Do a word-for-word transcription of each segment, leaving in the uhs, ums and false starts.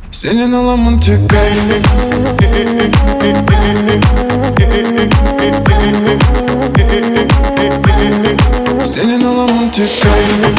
Senin alamın tek kaydı. Senin alamın tek kaydı.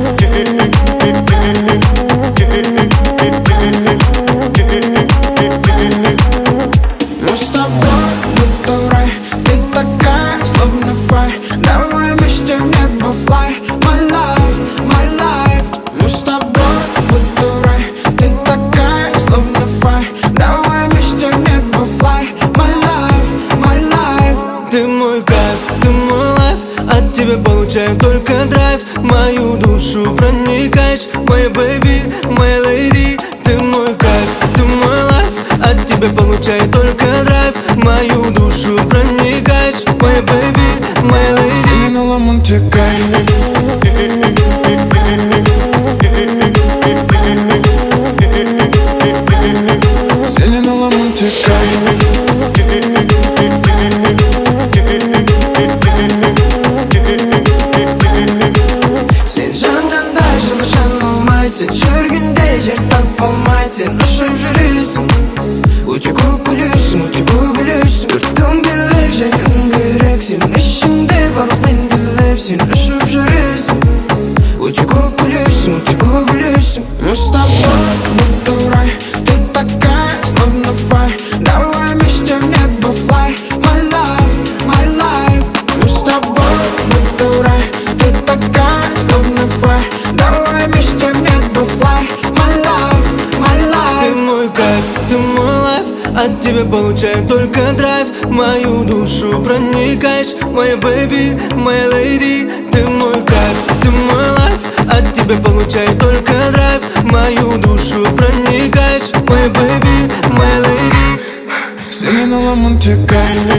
Мы с тобой будто в рай. Ты такая, словно фай. Давай вместе в небо fly. My life, my life. Мы с тобой будто в рай. Ты такая, словно фай. Давай вместе в небо fly. My life, my life. Ты мой кайф, ты мой лайф. От тебя получаю только драйв. В мою душу проникаешь, моя бэйби, моя леди. Ты мой кайф, ты мой лайф. От тебя получаю только драйв. В мою душу проникаешь, моя бэйби, моя леди. Senin alamın tek kaydı. Senin alamın tek kaydı. Sen жанданда жылышан алмайсың, жүргенде жер тап алмайсың, ұшып жүресің. Өте көп күлесің, өте көп білесің. Өрттің билік жайың керек, сен ішіңде барлық мен тілеп, сен ұшып жүресің. Өте көп күлесің, өте көп білесің. Мы с тобой будто в рай. Ты такая, словно фай. Давай вместе в небо fly. My life, my life. Мы с тобой будто в рай. Ты такая, словно фай. Давай вместе в небо fly. My life, my life. Ты мой кайф, ты мой лайф. От тебя получаю только драйв. В мою душу проникаешь, моя бэйби, моя леди. Ты мой кайф, ты мой лайф. От тебя получаю только драйв. В мою душу проникаешь, моя бэйби, моя леди. Senin alamın tek kaydı.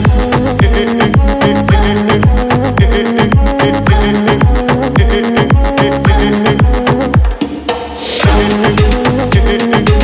Senin